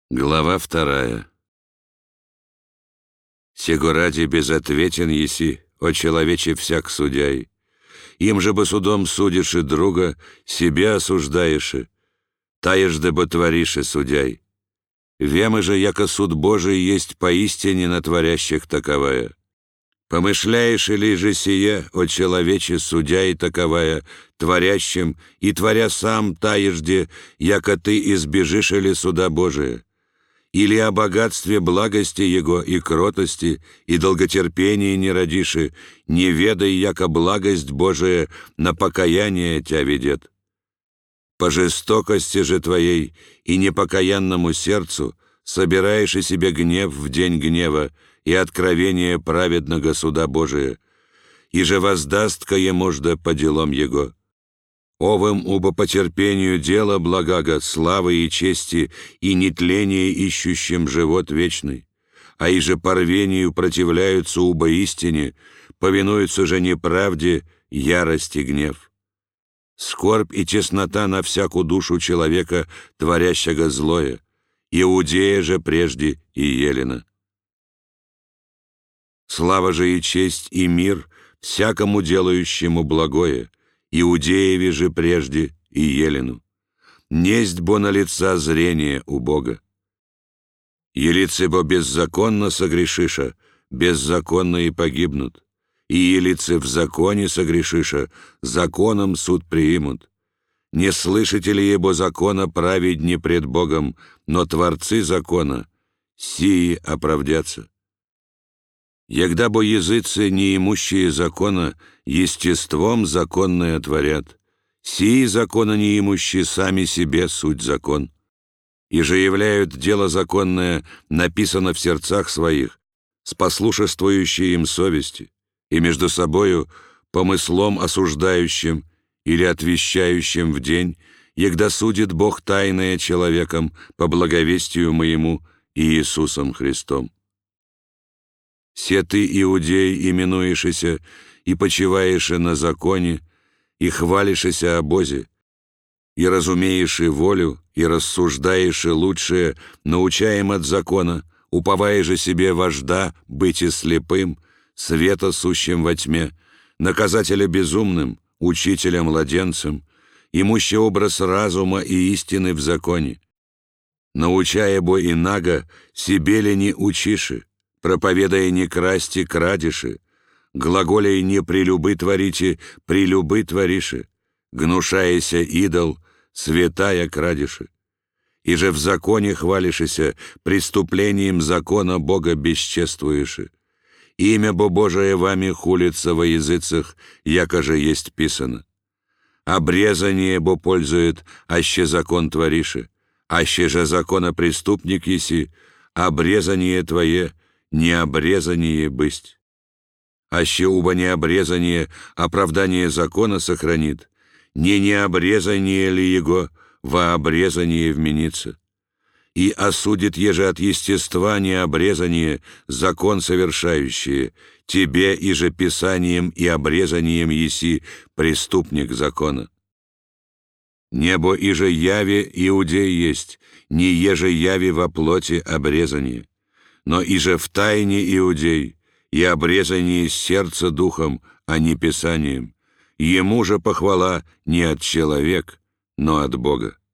Глава 2. «Сего ради безответен еси, о человече всяк судяй. Им же бы судом судишь и друга, себя осуждаешь, таежды бы творишь и судяй. Вемы же, яко суд Божий есть поистине на творящих таковая. Помышляешь ли же сия, о человече, судя и таковая, творящим, и творя сам таежде, яко ты избежишь или суда Божия? Или о богатстве благости Его и кротости, и долготерпении не родиши, не ведай, яко благость Божия на покаяние тя ведет. По жестокости же твоей и непокаянному сердцу собираешь и себе гнев в день гнева и откровение праведного суда Божия, и же воздаст ка еможда по делам Его. Овым убо потерпению дела благого, славы и чести, и нетление ищущим живот вечный, а и же порвению противляются убо истине, повинуются же неправде, ярость и гнев. Скорбь и теснота на всякую душу человека, творящего злое, Иудея же прежде и Елена. Слава же и честь и мир всякому делающему благое, Иудееве же прежде и Елену. Несть бо на лица зрение у Бога. Елицы бо беззаконно согрешиша, беззаконно и погибнут. И елицы в законе согрешиша, законом суд приимут. Не слышите ли ебо закона праведни пред Богом, но творцы закона, сии оправдятся. Егда бо языцы, неимущие закона, естеством законное творят, сии закона неимущие сами себе суть закон. И же являют дело законное, написано в сердцах своих, спослушествующие им совести, и между собою помыслом осуждающим или отвещающим в день, егда судит Бог тайное человеком по благовестию моему и Иисусом Христом. Се ты, иудей, именуешься, и почиваешь на законе, и хвалишься о Бозе, и разумеешь и волю, и рассуждаешь и лучшее, научаем от закона, уповая же себе вожда быть и слепым, света сущим во тьме, наказателя безумным, учителя младенцем, имущий образ разума и истины в законе. Научая бо инаго, себе ли не учиши, проповедая не красти, крадеши, глаголяй не прелюбы творите, прелюбы твориши, гнушаяся идол, святая крадеши. И же в законе хвалишься, преступлением закона Бога бесчествуеши. Имя бо Божие вами хулится во языцах, яко же есть писано. Обрезание бо пользует, аще закон твориши, аще же закона преступник еси, обрезание твое, необрезание бысть. Аще убо необрезание оправдание закона сохранит, не необрезание ли его во обрезание вменится? И осудит еже от естества необрезание закон совершающее, тебе и же писанием и обрезанием еси преступник закона. Небо и же яве иудей есть, не еже яве во плоти обрезание, но и же в тайне иудей, и обрезание сердца духом, а не писанием. Ему же похвала не от человека, но от Бога.